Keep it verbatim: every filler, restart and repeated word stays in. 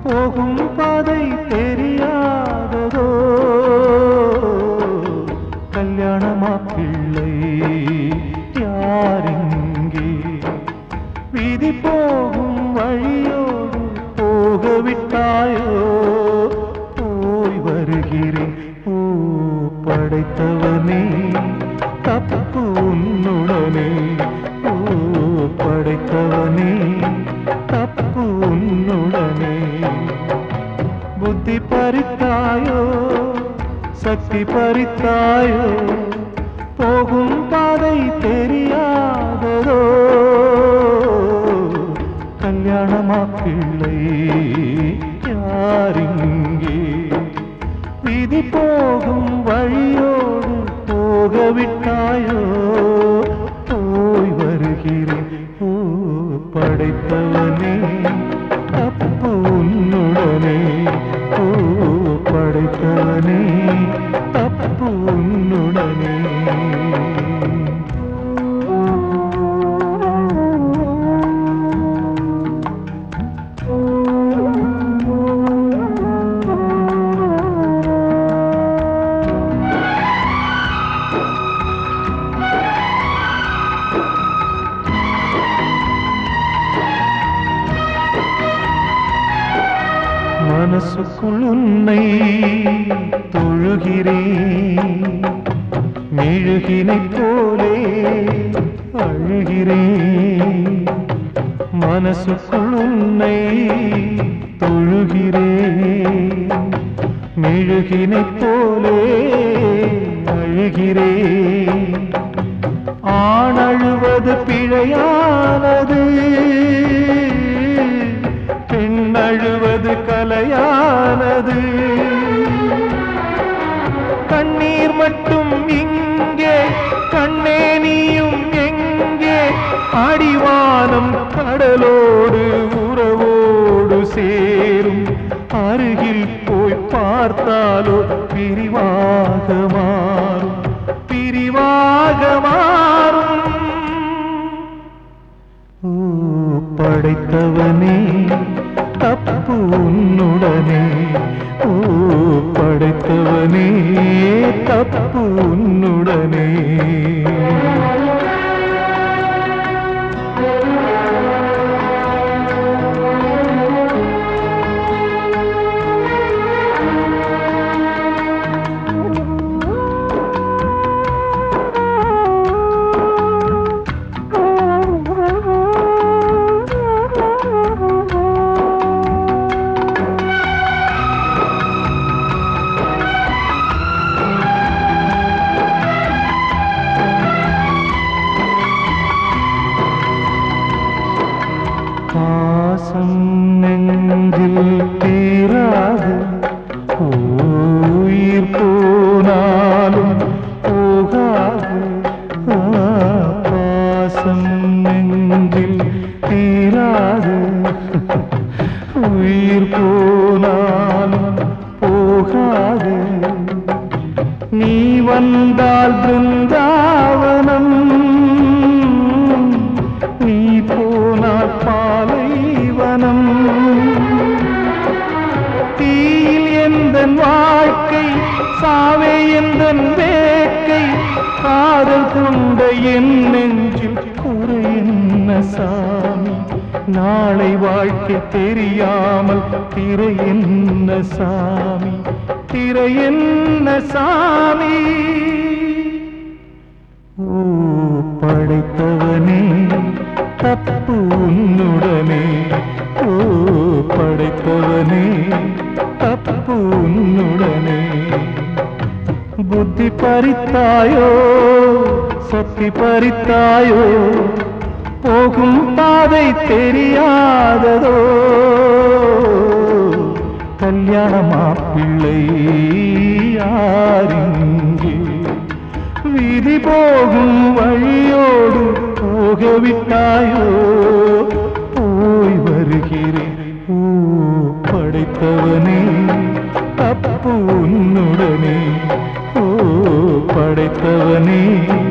போகும் பாதை தெரியாததோ கல்யாணமா பிள்ளை யாரிங்கே வீதி போகும் வழியோடு போகவிட்டாயோ போய் வருகிறேன் பூ படைத்தவனே தப்பு உன்னுடனே பூ படைத்தவனே தப்பு உன்னுடனே புத்தி பறித்தாயோ சக்தி பறித்தாயோ போகும் பாதை தெரியாததோ கல்யாணமா பிள்ளை யாரிங்கே வீதி போகும் வழியோடு போகவிட்டாயோ போய் வருகிறேன் பூ படைத்தவனே தப்பு உன்னுடனே பூ படைத்தவனே தப்பு உன்னுடனே மனசுக்குள் உன்னை தொழுகிறேன் மெழுகினை போலே அழுகிறேன் மனசுக்குள் உன்னை தொழுகிறேன் மெழுகினை போலே அழுகிறேன் ஆண் அழுவது பிழையானது அழுவது கலையானது கண்ணீர் மட்டும் இங்கே கண்ணே நீயும் எங்கே அடிவானம் கடலோடு உறவோடு சேரும் அருகில் போய் பார்த்தாலோ பிரிவாக மாறும் பிரிவாக மாறும் படைத்தவனே தப்பு உன்னுடனே ஓ படைத்தவனே தப்பு உன்னுடனே பாசம் நெஞ்சில் தீராது உயிர் போனாலும் போகாது பாசம் நெஞ்சில் தீராது உயிர் போனாலும் போகாது நீ வந்தால் பிருந்தாவனம் நீ போனால் பாலைவனம் தீயில் எந்தன் வாழ்க்கை சாவே எந்தன் வேட்கை காதல் கொண்ட என் நெஞ்சில் குறை என்ன சாமி நாளை வாழ்க்கை தெரியாமல் திரை என்ன சாமி திரை என்ன சாமி ஓ படைத்தவனே தப்பு உன்னுடனே ஓ படைத்தவனே தப்பு உன்னுடனே புத்தி பறித்தாயோ சக்தி பறித்தாயோ போகும் பாதை தெரியாததோ கல்யாணமா பிள்ளை யாரிங்கே வீதி போகும் வழியோடு போகவிட்டாயோ போய் வருகிறேன் பூ படைத்தவனே தப்பு உன்னுடனே ஓ படைத்தவனே